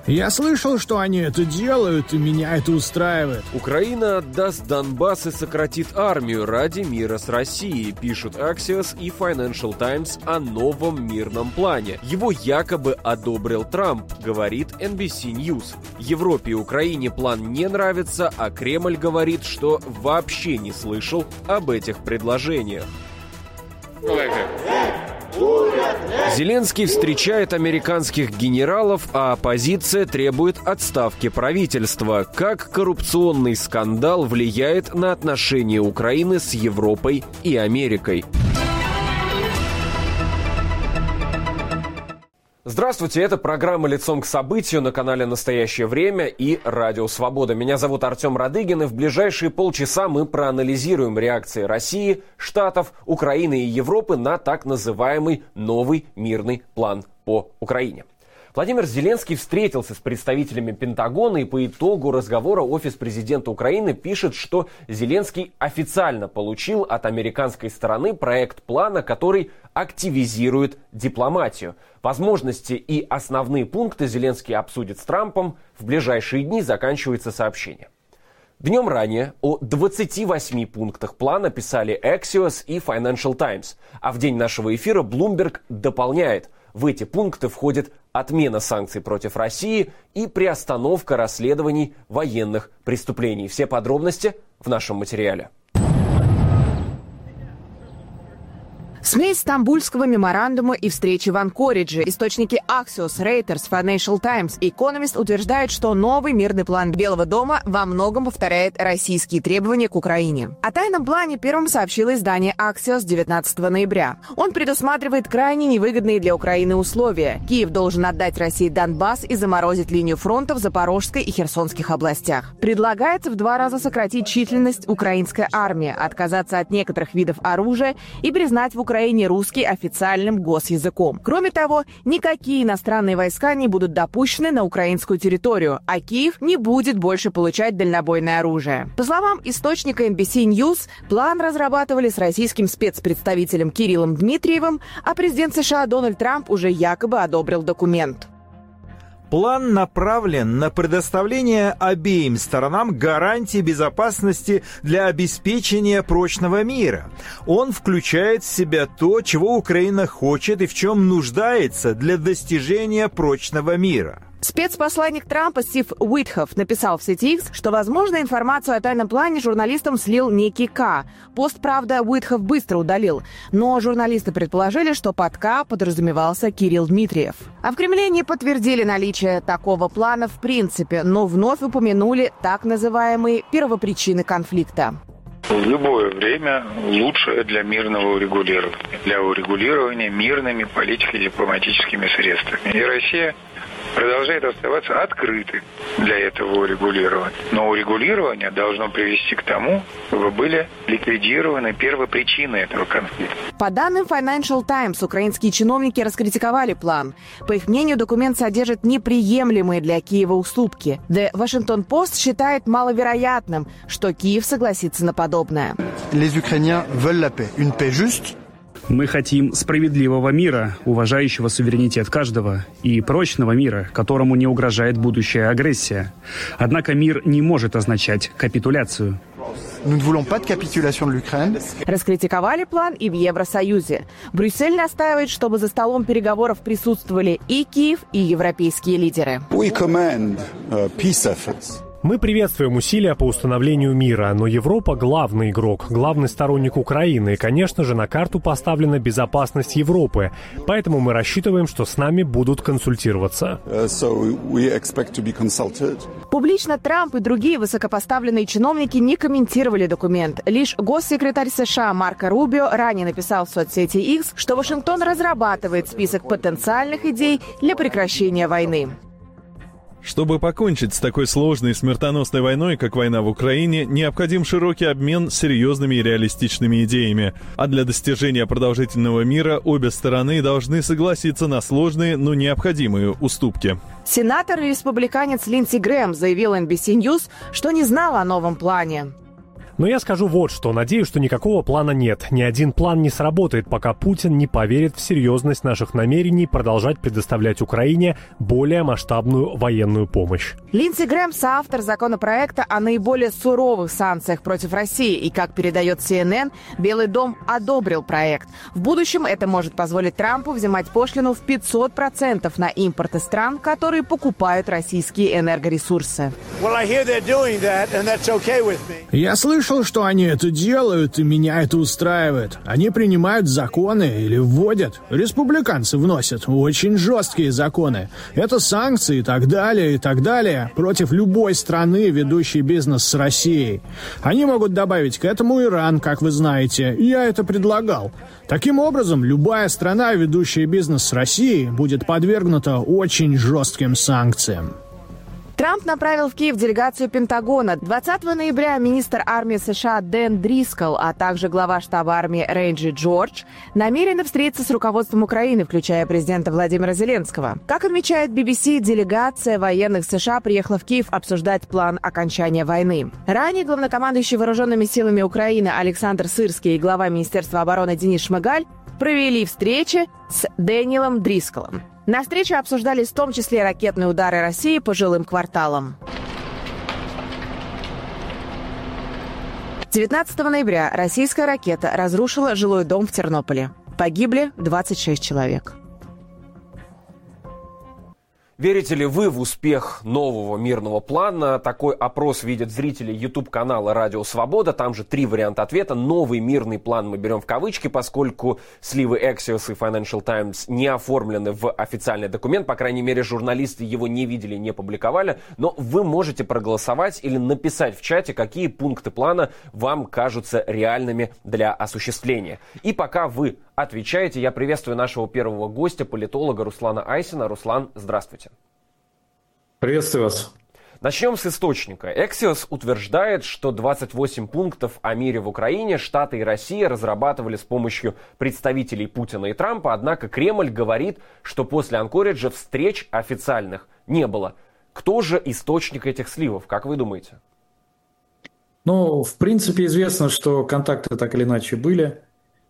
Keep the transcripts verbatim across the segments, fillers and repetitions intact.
Я слышал, что они это делают, и меня это устраивает. Украина отдаст Донбасс и сократит армию ради мира с Россией, пишут Axios и Financial Times о новом мирном плане. Его якобы одобрил Трамп, говорит эн би си News. Европе и Украине план не нравится, а Кремль говорит, что вообще не слышал об этих предложениях. Зеленский встречает американских генералов, а оппозиция требует отставки правительства. Как коррупционный скандал влияет на отношения Украины с Европой и Америкой? Здравствуйте, это программа «Лицом к событию» на канале «Настоящее время» и «Радио Свобода». Меня зовут Артем Радыгин, и в ближайшие полчаса мы проанализируем реакции России, Штатов, Украины и Европы на так называемый новый мирный план по Украине. Владимир Зеленский встретился с представителями Пентагона, и по итогу разговора офис президента Украины пишет, что Зеленский официально получил от американской стороны проект плана, который активизирует дипломатию. Возможности и основные пункты Зеленский обсудит с Трампом. В ближайшие дни, заканчивается сообщение. Днем ранее о двадцати восьми пунктах плана писали Axios и Financial Times, а в день нашего эфира Bloomberg дополняет: в эти пункты входит отмена санкций против России и приостановка расследований военных преступлений. Все подробности в нашем материале. Смесь Стамбульского меморандума и встречи в Анкоридже. Источники Axios, Reuters, Financial Times и Economist утверждают, что новый мирный план Белого дома во многом повторяет российские требования к Украине. О тайном плане первым сообщило издание Axios девятнадцатого ноября. Он предусматривает крайне невыгодные для Украины условия. Киев должен отдать России Донбасс и заморозить линию фронта в Запорожской и Херсонских областях. Предлагается в два раза сократить численность украинской армии, отказаться от некоторых видов оружия и признать в Украине русский официальным госязыком. Кроме того, никакие иностранные войска не будут допущены на украинскую территорию, а Киев не будет больше получать дальнобойное оружие. По словам источника эн би си News, план разрабатывали с российским спецпредставителем Кириллом Дмитриевым, а президент США Дональд Трамп уже якобы одобрил документ. План направлен на предоставление обеим сторонам гарантий безопасности для обеспечения прочного мира. Он включает в себя то, чего Украина хочет и в чем нуждается для достижения прочного мира. Спецпосланник Трампа Стив Уитхоф написал в сети X, что, возможно, информацию о тайном плане журналистам слил некий К. Пост, правда, Уитхоф быстро удалил, но журналисты предположили, что под К подразумевался Кирилл Дмитриев. А в Кремле не подтвердили наличие такого плана в принципе, но вновь упомянули так называемые первопричины конфликта. В любое время лучшее для мирного урегулирования, для урегулирования мирными политико-дипломатическими средствами. И Россия продолжает оставаться открытой для этого урегулирования. Но урегулирование должно привести к тому, чтобы были ликвидированы первопричины этого конфликта. По данным Financial Times, украинские чиновники раскритиковали план. По их мнению, документ содержит неприемлемые для Киева уступки. The Washington Post считает маловероятным, что Киев согласится на подобное. Les Ukrainiens veulent la paix, une paix juste. Мы хотим справедливого мира, уважающего суверенитет каждого, и прочного мира, которому не угрожает будущая агрессия. Однако мир не может означать капитуляцию. Раскритиковали план и в Евросоюзе. Брюссель настаивает, чтобы за столом переговоров присутствовали и Киев, и европейские лидеры. Мы приветствуем усилия по установлению мира, но Европа — главный игрок, главный сторонник Украины, и, конечно же, на карту поставлена безопасность Европы. Поэтому мы рассчитываем, что с нами будут консультироваться. Публично Трамп и другие высокопоставленные чиновники не комментировали документ. Лишь госсекретарь США Марко Рубио ранее написал в соцсети X, что Вашингтон разрабатывает список потенциальных идей для прекращения войны. Чтобы покончить с такой сложной и смертоносной войной, как война в Украине, необходим широкий обмен серьезными и реалистичными идеями. А для достижения продолжительного мира обе стороны должны согласиться на сложные, но необходимые уступки. Сенатор и республиканец Линдси Грэм заявил эн би си News, что не знал о новом плане. Но я скажу вот что. Надеюсь, что никакого плана нет. Ни один план не сработает, пока Путин не поверит в серьезность наших намерений продолжать предоставлять Украине более масштабную военную помощь. Линдси Грэм — соавтор законопроекта о наиболее суровых санкциях против России. И, как передает Си Эн Эн, Белый дом одобрил проект. В будущем это может позволить Трампу взимать пошлину в пятьсот процентов на импорт из стран, которые покупают российские энергоресурсы. Я слышал, что они это делают, и меня это устраивает. Они принимают законы или вводят. Республиканцы вносят очень жесткие законы. Это санкции и так далее, и так далее против любой страны, ведущей бизнес с Россией. Они могут добавить к этому Иран, как вы знаете. Я это предлагал. Таким образом, любая страна, ведущая бизнес с Россией, будет подвергнута очень жестким санкциям. Трамп направил в Киев делегацию Пентагона. двадцатого ноября министр армии США Дэн Дрискл, а также глава штаба армии Рейнджи Джордж намерены встретиться с руководством Украины, включая президента Владимира Зеленского. Как отмечает би би си, делегация военных США приехала в Киев обсуждать план окончания войны. Ранее главнокомандующий вооруженными силами Украины Александр Сырский и глава Министерства обороны Денис Шмыгаль провели встречи с Дэниелом Дрисклом. На встрече обсуждались в том числе ракетные удары России по жилым кварталам. девятнадцатого ноября российская ракета разрушила жилой дом в Тернополе. Погибли двадцать шесть человек. Верите ли вы в успех нового мирного плана? Такой опрос видят зрители YouTube-канала «Радио Свобода». Там же три варианта ответа. Новый мирный план мы берем в кавычки, поскольку сливы Axios и Financial Times не оформлены в официальный документ. По крайней мере, журналисты его не видели, не публиковали. Но вы можете проголосовать или написать в чате, какие пункты плана вам кажутся реальными для осуществления. И пока вы отвечаете, я приветствую нашего первого гостя, политолога Руслана Айсина. Руслан, здравствуйте. Приветствую вас. Начнем с источника. Axios утверждает, что двадцать восемь пунктов о мире в Украине Штаты и Россия разрабатывали с помощью представителей Путина и Трампа, однако Кремль говорит, что после Анкориджа встреч официальных не было. Кто же источник этих сливов, как вы думаете? Ну, в принципе, известно, что контакты так или иначе были.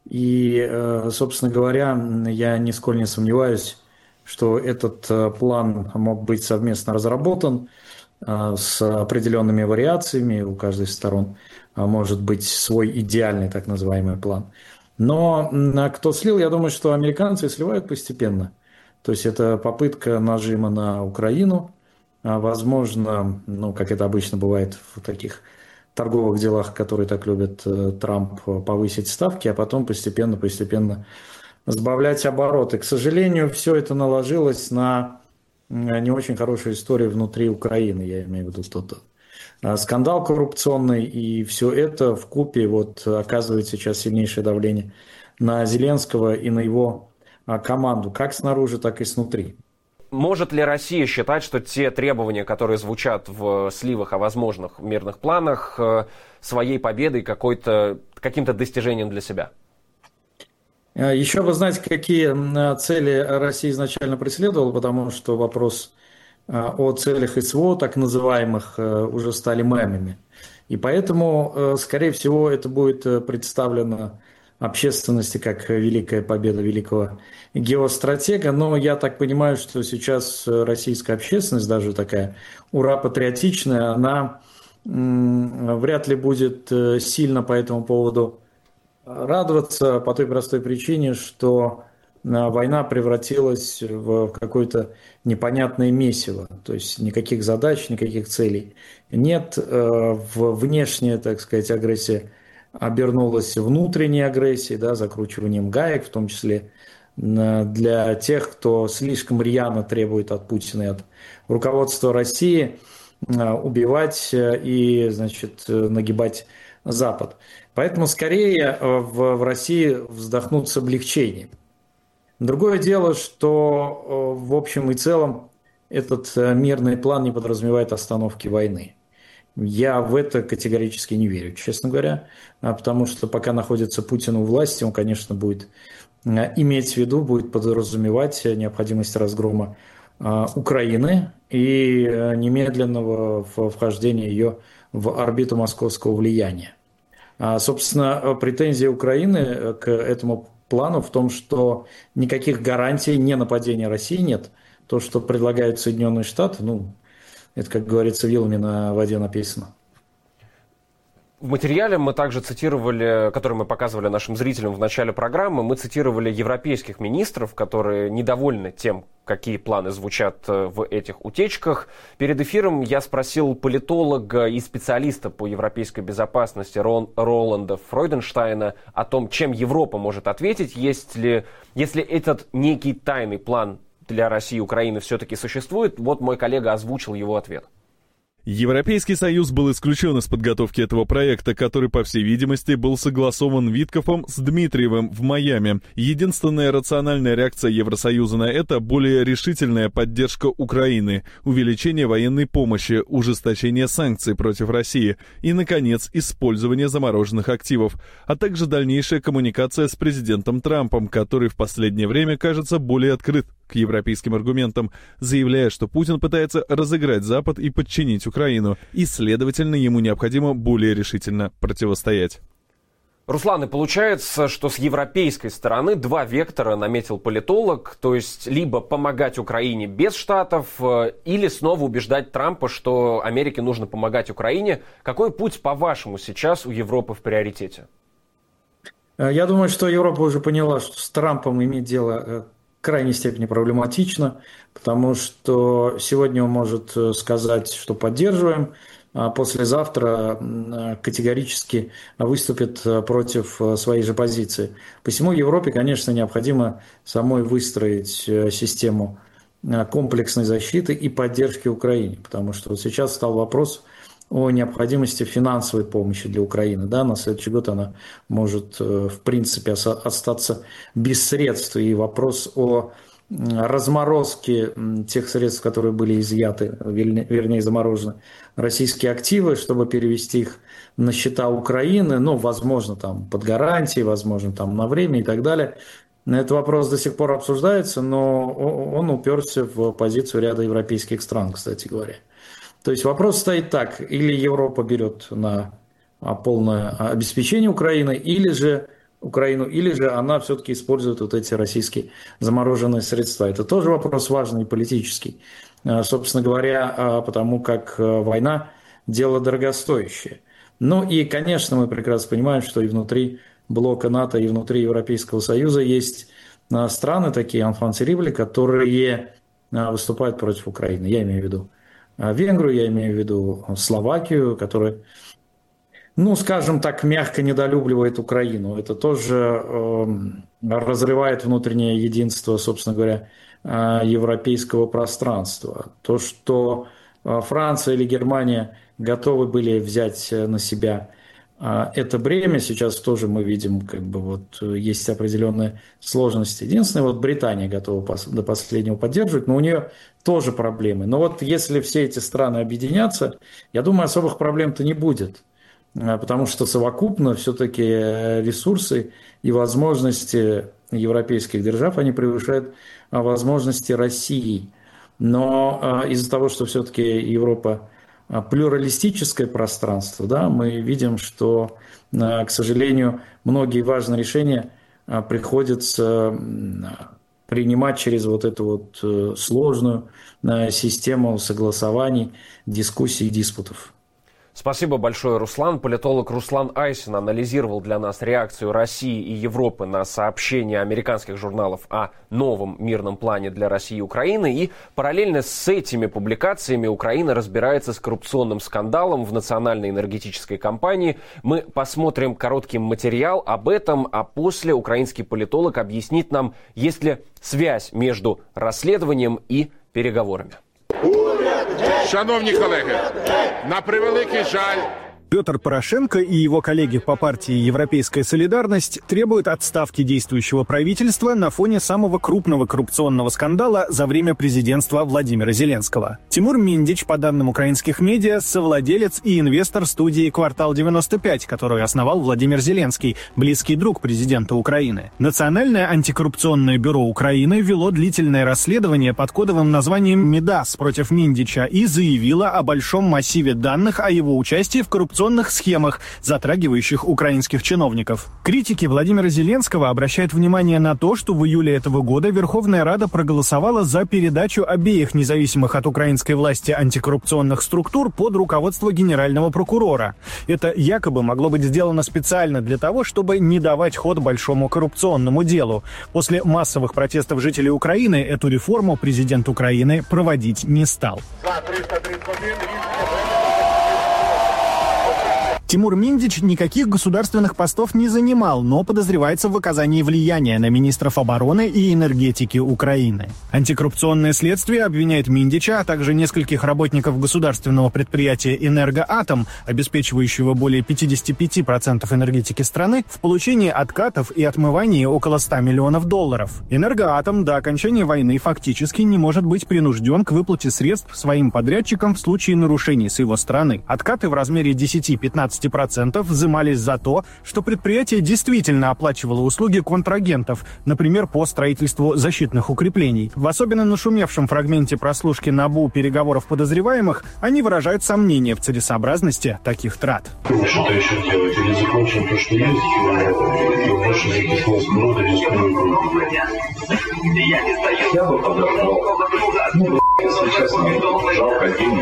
И, собственно говоря, я нисколько не сомневаюсь, что этот план мог быть совместно разработан с определенными вариациями. У каждой из сторон может быть свой идеальный так называемый план. Но кто слил, я думаю, что американцы сливают постепенно. То есть это попытка нажима на Украину. Возможно, ну, как это обычно бывает в таких торговых делах, которые так любят Трамп, повысить ставки, а потом постепенно-постепенно сбавлять обороты. К сожалению, все это наложилось на не очень хорошую историю внутри Украины, я имею в виду тот скандал коррупционный, и все это вкупе вот оказывает сейчас сильнейшее давление на Зеленского и на его команду, как снаружи, так и снутри. Может ли Россия считать, что те требования, которые звучат в сливах о возможных мирных планах, своей победой какой-то, каким-то достижением для себя? Еще вы знаете, какие цели Россия изначально преследовала, потому что вопрос о целях СВО, так называемых, уже стали мемами. И поэтому, скорее всего, это будет представлено общественности как великая победа великого геостратега, но я так понимаю, что сейчас российская общественность, даже такая ура-патриотичная, она м, вряд ли будет сильно по этому поводу радоваться по той простой причине, что война превратилась в какое-то непонятное месиво, то есть никаких задач, никаких целей нет, внешняя, так сказать, агрессия обернулась внутренней агрессией, да, закручиванием гаек, в том числе для тех, кто слишком рьяно требует от Путина и от руководства России убивать и, значит, нагибать Запад. Поэтому скорее в, в России вздохнут с облегчением. Другое дело, что в общем и целом этот мирный план не подразумевает остановки войны. Я в это категорически не верю, честно говоря, потому что пока находится Путин у власти, он, конечно, будет иметь в виду, будет подразумевать необходимость разгрома Украины и немедленного вхождения ее в орбиту московского влияния. Собственно, претензия Украины к этому плану в том, что никаких гарантий ненападения России нет. То, что предлагают Соединенные Штаты, ну, это, как говорится, вилами на воде написано. В материале мы также цитировали, который мы показывали нашим зрителям в начале программы, мы цитировали европейских министров, которые недовольны тем, какие планы звучат в этих утечках. Перед эфиром я спросил политолога и специалиста по европейской безопасности Рон, Роланда Фройденштайна о том, чем Европа может ответить, если, если этот некий тайный план для России и Украины все-таки существует. Вот мой коллега озвучил его ответ. Европейский Союз был исключен из подготовки этого проекта, который, по всей видимости, был согласован Виткофом с Дмитриевым в Майами. Единственная рациональная реакция Евросоюза на это – более решительная поддержка Украины, увеличение военной помощи, ужесточение санкций против России и, наконец, использование замороженных активов, а также дальнейшая коммуникация с президентом Трампом, который в последнее время кажется более открыт к европейским аргументам, заявляя, что Путин пытается разыграть Запад и подчинить Украину, и, следовательно, ему необходимо более решительно противостоять. Руслан, и получается, что с европейской стороны два вектора наметил политолог, то есть либо помогать Украине без Штатов, или снова убеждать Трампа, что Америке нужно помогать Украине. Какой путь, по-вашему, сейчас у Европы в приоритете? Я думаю, что Европа уже поняла, что с Трампом иметь дело в крайней степени проблематично, потому что сегодня он может сказать, что поддерживаем, а послезавтра категорически выступит против своей же позиции. Посему Европе, конечно, необходимо самой выстроить систему комплексной защиты и поддержки Украине, потому что вот сейчас стал вопрос о необходимости финансовой помощи для Украины. Да, на следующий год она может, в принципе, остаться без средств. И вопрос о разморозке тех средств, которые были изъяты, вернее, заморожены, российские активы, чтобы перевести их на счета Украины, ну, возможно, там, под гарантией, возможно, там, на время и так далее. Этот вопрос до сих пор обсуждается, но он уперся в позицию ряда европейских стран, кстати говоря. То есть вопрос стоит так: или Европа берет на полное обеспечение Украины, или же Украину, или же она все-таки использует вот эти российские замороженные средства. Это тоже вопрос важный и политический, собственно говоря, потому как война – дело дорогостоящее. Ну и, конечно, мы прекрасно понимаем, что и внутри блока НАТО, и внутри Европейского Союза есть страны, такие enfants terribles, которые выступают против Украины. Я имею в виду Венгрию, я имею в виду Словакию, которая, ну, скажем так, мягко недолюбливает Украину. Это тоже э, разрывает внутреннее единство, собственно говоря, э, европейского пространства. То, что э, Франция или Германия готовы были взять на себя э, это бремя, сейчас тоже мы видим, как бы вот есть определенные сложности. Единственное, вот Британия готова пос- до последнего поддерживать, но у нее тоже проблемы. Но вот если все эти страны объединятся, я думаю, особых проблем-то не будет. Потому что совокупно все-таки ресурсы и возможности европейских держав, они превышают возможности России. Но из-за того, что все-таки Европа плюралистическое пространство, да, мы видим, что, к сожалению, многие важные решения приходится принимать через вот эту вот сложную систему согласований, дискуссий и диспутов. Спасибо большое, Руслан. Политолог Руслан Айсин анализировал для нас реакцию России и Европы на сообщения американских журналов о новом мирном плане для России и Украины. И параллельно с этими публикациями Украина разбирается с коррупционным скандалом в национальной энергетической компании. Мы посмотрим короткий материал об этом, а после украинский политолог объяснит нам, есть ли связь между расследованием и переговорами. Шановні колеги, на превеликий жаль, Петр Порошенко и его коллеги по партии «Европейская солидарность» требуют отставки действующего правительства на фоне самого крупного коррупционного скандала за время президентства Владимира Зеленского. Тимур Миндич, по данным украинских медиа, совладелец и инвестор студии «Квартал девяносто пять», которую основал Владимир Зеленский, близкий друг президента Украины. Национальное антикоррупционное бюро Украины вело длительное расследование под кодовым названием «Мидас» против Миндича и заявило о большом массиве данных о его участии в коррупционном коррупционных схемах, затрагивающих украинских чиновников. Критики Владимира Зеленского обращают внимание на то, что в июле этого года Верховная Рада проголосовала за передачу обеих независимых от украинской власти антикоррупционных структур под руководство генерального прокурора. Это якобы могло быть сделано специально для того, чтобы не давать ход большому коррупционному делу. После массовых протестов жителей Украины эту реформу президент Украины проводить не стал. Тимур Миндич никаких государственных постов не занимал, но подозревается в оказании влияния на министров обороны и энергетики Украины. Антикоррупционное следствие обвиняет Миндича, а также нескольких работников государственного предприятия «Энергоатом», обеспечивающего более пятьдесят пять процентов энергетики страны, в получении откатов и отмывании около ста миллионов долларов. «Энергоатом» до окончания войны фактически не может быть принужден к выплате средств своим подрядчикам в случае нарушений с его стороны. Откаты в размере десять-пятнадцать процентов взимались за то, что предприятие действительно оплачивало услуги контрагентов, например, по строительству защитных укреплений. В особенно нашумевшем фрагменте прослушки НАБУ переговоров подозреваемых они выражают сомнения в целесообразности таких трат. Что-то еще делать? Или закончим то, что есть, и больше записалось много рискуем. Я не стою. Я бы подождал. Ну, если честно, жалко денег.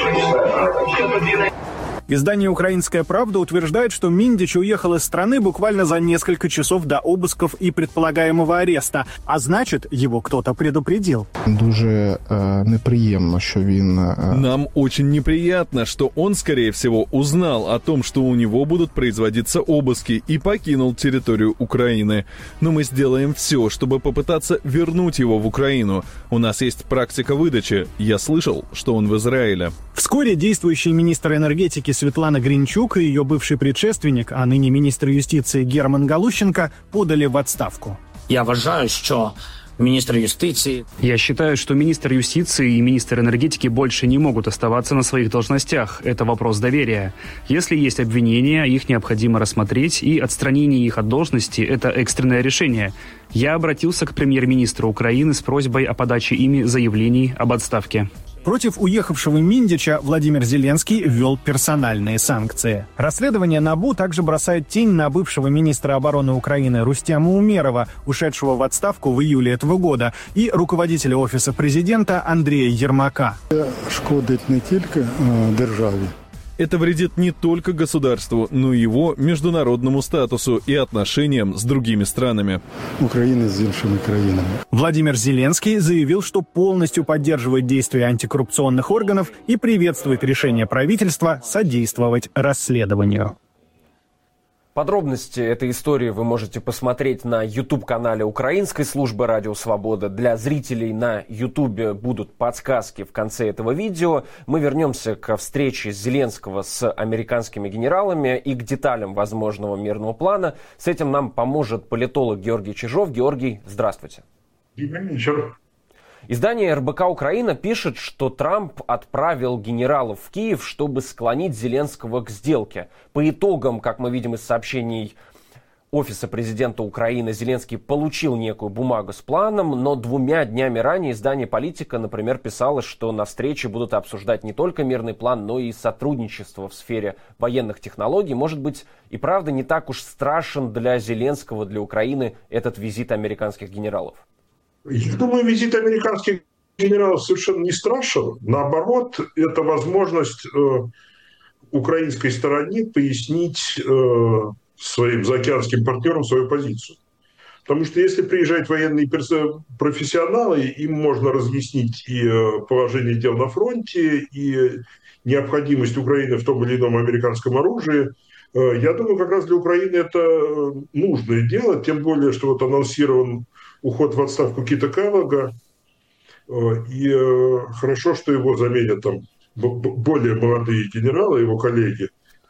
Издание «Украинская правда» утверждает, что Миндич уехал из страны буквально за несколько часов до обысков и предполагаемого ареста, а значит, его кто-то предупредил. Дуже э, неприємно, що він... Э... Нам очень неприятно, что он, скорее всего, узнал о том, что у него будут производиться обыски, и покинул территорию Украины. Но мы сделаем все, чтобы попытаться вернуть его в Украину. У нас есть практика выдачи. Я слышал, что он в Израиле. Вскоре действующий министр энергетики Светлана Гринчук и ее бывший предшественник, а ныне министр юстиции Герман Галущенко, подали в отставку. Я вважаю, что министр юстиции... Я считаю, что министр юстиции и министр энергетики больше не могут оставаться на своих должностях. Это вопрос доверия. Если есть обвинения, их необходимо рассмотреть, и отстранение их от должности – это экстренное решение. Я обратился к премьер-министру Украины с просьбой о подаче ими заявлений об отставке. Против уехавшего Миндича Владимир Зеленский ввел персональные санкции. Расследование НАБУ также бросает тень на бывшего министра обороны Украины Рустема Умерова, ушедшего в отставку в июле этого года, и руководителя офиса президента Андрея Ермака. Шкодить не только державе. Это вредит не только государству, но и его международному статусу и отношениям с другими странами. Украина с іншими краинами. Владимир Зеленский заявил, что полностью поддерживает действия антикоррупционных органов и приветствует решение правительства содействовать расследованию. Подробности этой истории вы можете посмотреть на YouTube-канале Украинской службы «Радио Свобода». Для зрителей на YouTube будут подсказки в конце этого видео. Мы вернемся к встрече Зеленского с американскими генералами и к деталям возможного мирного плана. С этим нам поможет политолог Георгий Чижов. Георгий, здравствуйте. Добрый вечер. Издание эр бэ ка «Украина» пишет, что Трамп отправил генералов в Киев, чтобы склонить Зеленского к сделке. По итогам, как мы видим из сообщений Офиса президента Украины, Зеленский получил некую бумагу с планом, но двумя днями ранее издание «Политика», например, писало, что на встрече будут обсуждать не только мирный план, но и сотрудничество в сфере военных технологий. Может быть, и правда не так уж страшен для Зеленского, для Украины этот визит американских генералов? Я думаю, визит американских генералов совершенно не страшен. Наоборот, это возможность э, украинской стороне пояснить э, своим заокеанским партнерам свою позицию. Потому что если приезжают военные профессионалы, им можно разъяснить и положение дел на фронте, и необходимость Украины в том или ином американском оружии. Я думаю, как раз для Украины это нужное дело, тем более, что вот анонсирован уход в отставку Кита Келлога, и хорошо, что его заменят там более молодые генералы, его коллеги.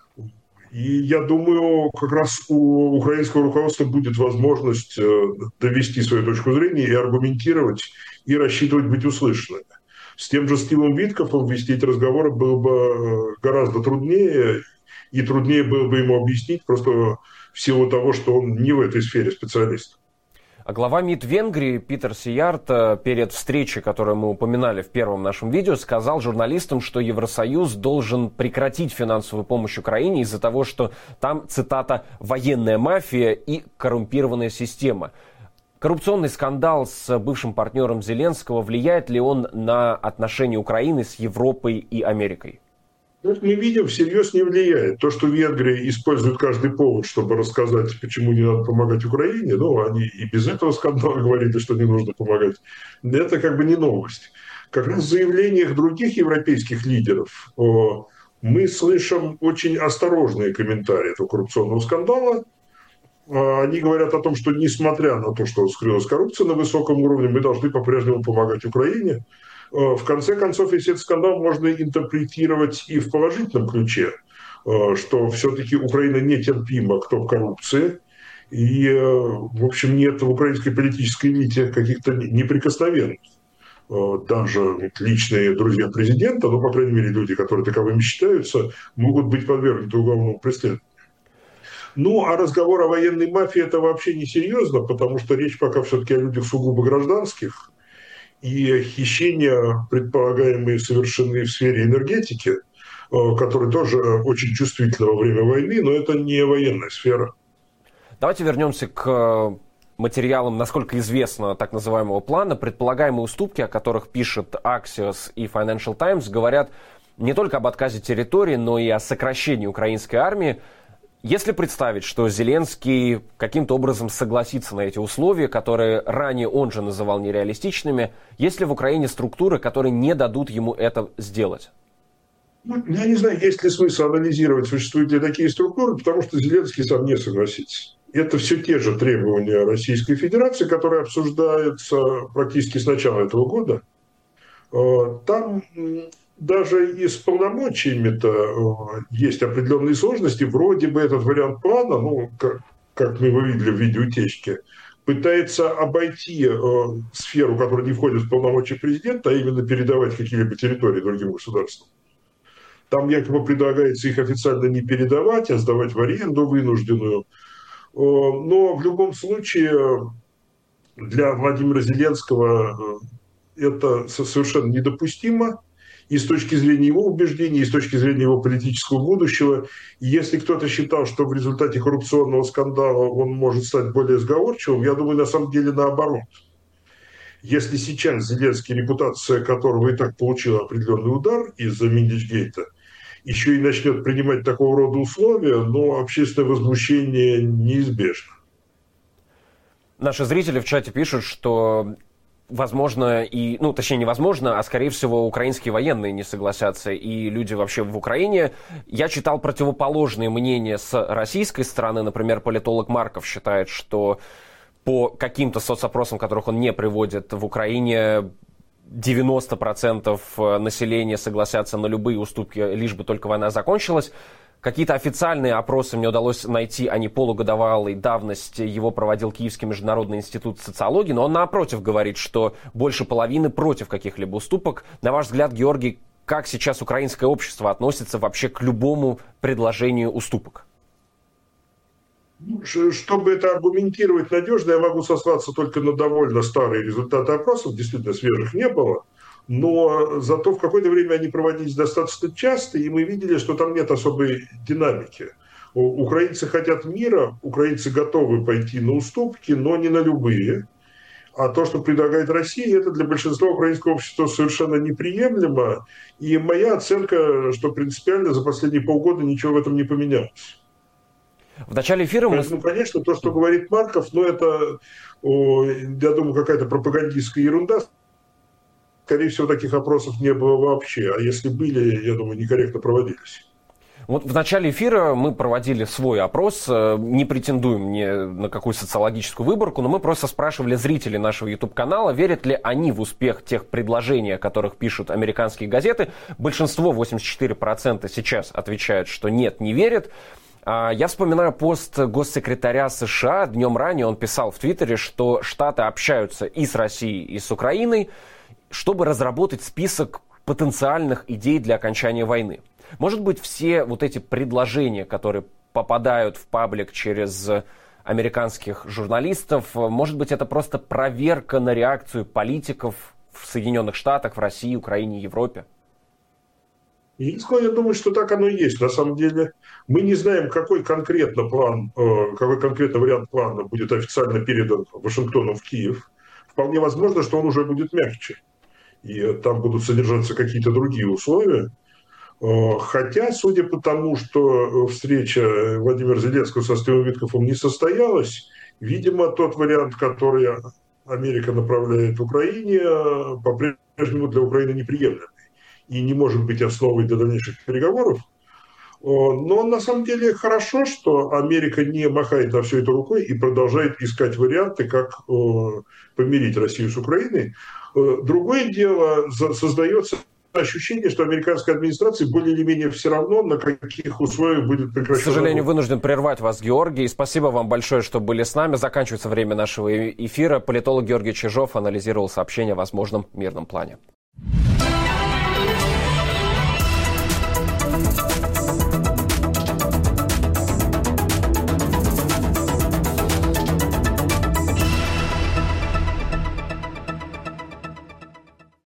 И я думаю, как раз у украинского руководства будет возможность довести свою точку зрения и аргументировать, и рассчитывать быть услышанными. С тем же Стивом Виткофом вести эти разговоры было бы гораздо труднее, и труднее было бы ему объяснить просто в силу того, что он не в этой сфере специалист. А глава МИД Венгрии Питер Сиярт перед встречей, которую мы упоминали в первом нашем видео, сказал журналистам, что Евросоюз должен прекратить финансовую помощь Украине из-за того, что там, цитата, «военная мафия и коррумпированная система». Коррупционный скандал с бывшим партнером Зеленского, влияет ли он на отношения Украины с Европой и Америкой? Как мы видим, всерьез не влияет. То, что Венгрия использует каждый повод, чтобы рассказать, почему не надо помогать Украине, ну, они и без этого скандала говорили, что не нужно помогать, это как бы не новость. Как раз в заявлениях других европейских лидеров мы слышим очень осторожные комментарии этого коррупционного скандала. Они говорят о том, что несмотря на то, что скрылась коррупция на высоком уровне, мы должны по-прежнему помогать Украине. В конце концов, если этот скандал можно интерпретировать и в положительном ключе, что все-таки Украина нетерпима к коррупции, и, в общем, нет в украинской политической элите каких-то неприкосновенных. Даже личные друзья президента, ну, по крайней мере, люди, которые таковыми считаются, могут быть подвергнуты уголовному преследованию. Ну, а разговор о военной мафии – это вообще несерьезно, потому что речь пока все-таки о людях сугубо гражданских. И хищения, предполагаемые, совершены в сфере энергетики, которые тоже очень чувствительны во время войны, но это не военная сфера. Давайте вернемся к материалам, насколько известно, так называемого плана. Предполагаемые уступки, о которых пишет Axios и Financial Times, говорят не только об отказе территории, но и о сокращении украинской армии. Если представить, что Зеленский каким-то образом согласится на эти условия, которые ранее он же называл нереалистичными, есть ли в Украине структуры, которые не дадут ему это сделать? Ну, я не знаю, есть ли смысл анализировать, существуют ли такие структуры, потому что Зеленский сам не согласится. Это все те же требования Российской Федерации, которые обсуждаются практически с начала этого года. Там даже и с полномочиями-то есть определенные сложности. Вроде бы этот вариант плана, ну, как, как мы его видели в видеоутечке, пытается обойти э, сферу, которая не входит в полномочия президента, а именно передавать какие-либо территории другим государствам. Там якобы предлагается их официально не передавать, а сдавать в аренду вынужденную. Э, но в любом случае для Владимира Зеленского э, это совершенно недопустимо. И с точки зрения его убеждений, и с точки зрения его политического будущего. И если кто-то считал, что в результате коррупционного скандала он может стать более сговорчивым, я думаю, на самом деле наоборот. Если сейчас Зеленский, репутация которого и так получила определенный удар из-за Миндичгейта, еще и начнет принимать такого рода условия, но общественное возмущение неизбежно. Наши зрители в чате пишут, что возможно, и, ну, точнее, невозможно, а, скорее всего, украинские военные не согласятся, и люди вообще в Украине. Я читал противоположные мнения с российской стороны. Например, политолог Марков считает, что по каким-то соцопросам, которых он не приводит, в Украине девяносто процентов населения согласятся на любые уступки, лишь бы только война закончилась. Какие-то официальные опросы мне удалось найти, они полугодовалой давности, его проводил Киевский международный институт социологии, но он напротив говорит, что больше половины против каких-либо уступок. На ваш взгляд, Георгий, как сейчас украинское общество относится вообще к любому предложению уступок? Чтобы это аргументировать надежно, я могу сослаться только на довольно старые результаты опросов, действительно свежих не было. Но зато в какое-то время они проводились достаточно часто, и мы видели, что там нет особой динамики. Украинцы хотят мира, украинцы готовы пойти на уступки, но не на любые. А то, что предлагает Россия, это для большинства украинского общества совершенно неприемлемо. И моя оценка, что принципиально за последние полгода ничего в этом не поменялось. В начале эфира мы... Ну, конечно, то, что говорит Марков, но это, я думаю, какая-то пропагандистская ерунда. Скорее всего, таких опросов не было вообще. А если были, я думаю, некорректно проводились. Вот в начале эфира мы проводили свой опрос, не претендуем ни на какую социологическую выборку, но мы просто спрашивали зрителей нашего YouTube-канала, верят ли они в успех тех предложений, о которых пишут американские газеты. Большинство, восемьдесят четыре процента, сейчас отвечают, что нет, не верят. Я вспоминаю пост госсекретаря США. Днем ранее он писал в Твиттере, что Штаты общаются и с Россией, и с Украиной, чтобы разработать список потенциальных идей для окончания войны. Может быть, все вот эти предложения, которые попадают в паблик через американских журналистов. Может быть, это просто проверка на реакцию политиков в Соединенных Штатах, в России, Украине, Европе? Я склонен думать, что так оно и есть. На самом деле мы не знаем, какой конкретно план, какой конкретно вариант плана будет официально передан Вашингтону в Киев. Вполне возможно, что он уже будет мягче. И там будут содержаться какие-то другие условия. Хотя, судя по тому, что встреча Владимира Зеленского со Стивом Виткофом не состоялась, видимо, тот вариант, который Америка направляет в Украине, по-прежнему для Украины неприемлемый и не может быть основой для дальнейших переговоров. Но на самом деле хорошо, что Америка не махает на все это рукой и продолжает искать варианты, как помирить Россию с Украиной. Другое дело, создается ощущение, что американской администрации более или менее все равно, на каких условиях будет прекращен. К сожалению, вынужден прервать вас, Георгий. Спасибо вам большое, что были с нами. Заканчивается время нашего эфира. Политолог Георгий Чижов анализировал сообщение о возможном мирном плане.